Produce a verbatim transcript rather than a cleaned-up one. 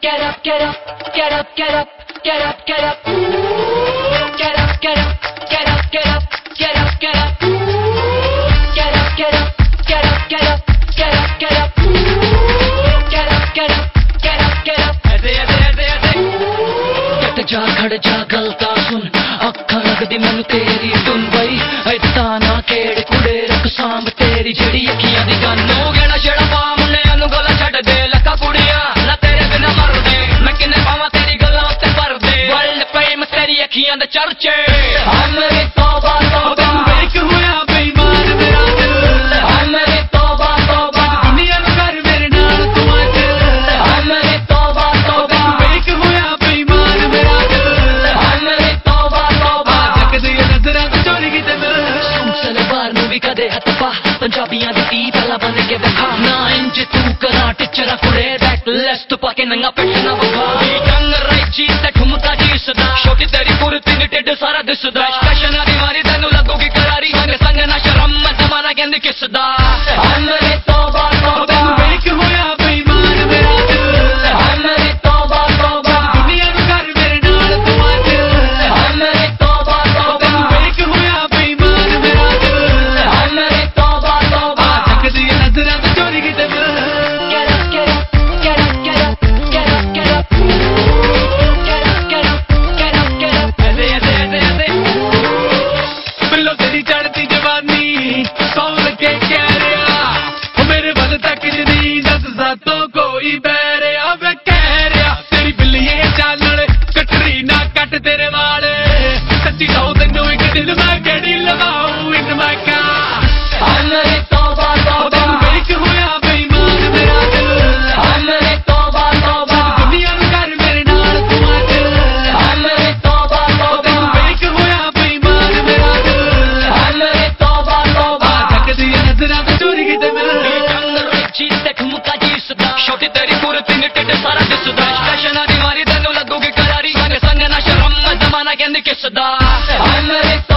Get up, get up, get up, get up, get up, get up. Get up, get up, get up, get up, get up, get up. Get up, get up, get up, get up, get up, get up. Get up, get up, get up, get up. ऐसे ऐसे ऐसे ऐसे cut जा खड़ जा गलता सुन अखा लगदी मैनू तेरी धुन बई ऐदां ना केड़ कुड़े रख सांभ तेरी जेड़ी अखियां दी गन हो गया ना छेड़ा पा मुंडियां नू गला छड्ड दे लक्का कुड़ियां ना तेरे बिना मर दे मैं किन्ने पावां तेरी गल्लां उत्ते भर दे वर्ल्ड फेमस तेरी अखियां दे चर्चे मेरी तौबा तौबा वेख होया बेईमान मेरा दिल मेरी तौबा तौबा दुनिया नू कर मेरे नाल तू अज मेरी तौबा तौबा वेख होया बेईमान मेरा दिल मेरी तौबा तौबा जकदी नज़रां तो चोरी कीते सूट सलवार नू भी कदे हथ पा पंजाबियां दी धी पहला बन के विखा ना इंज तू करा टिचरा कुड़े बैकलेस तू पाके नंगा पेट ना विखा कंग रैची ते ठुमका जिसदा छोटी तेरी कुर्ती नी टिड्ड सारा दिसदा फैशन दी मारी तैनू लगूगी करारी संग संग ना शर्म मैं जमाना कहंदी किसदा मेरी तौबा तौबा वेख होया बेईमान मेरा दिल मेरी तौबा तौबा दुनिया नू कर मेरे नाल तू अज मेरी तौबा तौबा वेख होया बेईमान मेरा दिल मेरी तौबा तौबा जकदी नज़रां तो चोरी कीते Get up, get up, get up, get up, get up, get up. Get up, get up, get up, get up. ऐसे ऐसे ऐसे ऐसे बिल्लो तेरी चढ़ती जवानी कौन के कह रहा ओ मेरे बल तक जनी दस सातों कोई बह रहा वे कह रहा तेरी बिल्लिए चाल कटरी ना कट तेरे वाल सच्ची सौ तेनू एक दिल मैं केड़ी लगाऊं इन मैं क्या मेरी तौबा तौबा वेख होया बेईमान मेरा दिल मेरी तौबा तौबा दुनिया नू कर मेरे नाल तू अज मेरी तौबा तौबा वेख होया बेईमान मेरा दिल मेरी तौबा तौबा जकदी नज़रां तो चोरी कीते कंग रैची ते ठुमका जिसदा छोटी तेरी कुर्ती नी टिड्ड सारा दिसदा फैशन दी मारी तैनू लगूगी करारी संग संग ना शर्म मैं जमाना कहंदी किसदा मेरी